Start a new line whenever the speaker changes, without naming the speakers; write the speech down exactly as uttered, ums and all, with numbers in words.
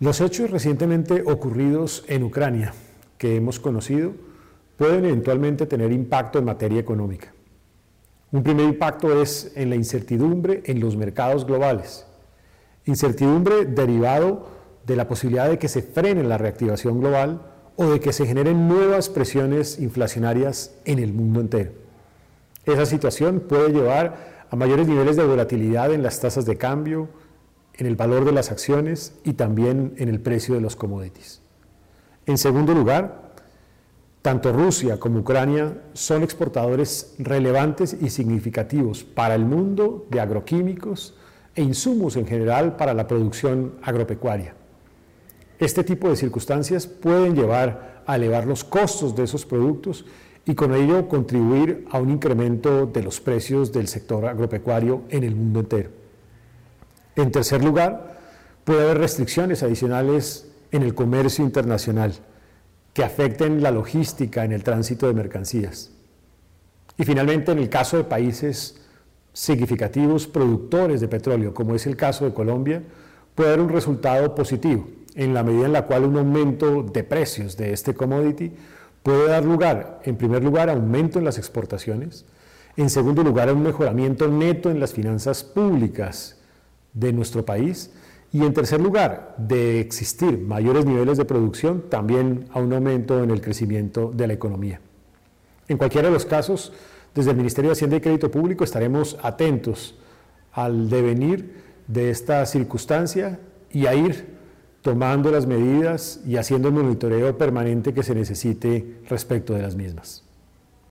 Los hechos recientemente ocurridos en Ucrania, que hemos conocido, pueden eventualmente tener impacto en materia económica. Un primer impacto es en la incertidumbre en los mercados globales. Incertidumbre derivado de la posibilidad de que se frene la reactivación global o de que se generen nuevas presiones inflacionarias en el mundo entero. Esa situación puede llevar a mayores niveles de volatilidad en las tasas de cambio, en el valor de las acciones y también en el precio de los commodities. En segundo lugar, tanto Rusia como Ucrania son exportadores relevantes y significativos para el mundo de agroquímicos e insumos en general para la producción agropecuaria. Este tipo de circunstancias pueden llevar a elevar los costos de esos productos y con ello contribuir a un incremento de los precios del sector agropecuario en el mundo entero. En tercer lugar, puede haber restricciones adicionales en el comercio internacional que afecten la logística en el tránsito de mercancías. Y finalmente, en el caso de países significativos productores de petróleo, como es el caso de Colombia, puede haber un resultado positivo, en la medida en la cual un aumento de precios de este commodity puede dar lugar, en primer lugar, a aumento en las exportaciones, en segundo lugar, a un mejoramiento neto en las finanzas públicas de nuestro país, y en tercer lugar, de existir mayores niveles de producción, también a un aumento en el crecimiento de la economía. En cualquiera de los casos, desde el Ministerio de Hacienda y Crédito Público estaremos atentos al devenir de esta circunstancia y a ir tomando las medidas y haciendo el monitoreo permanente que se necesite respecto de las mismas.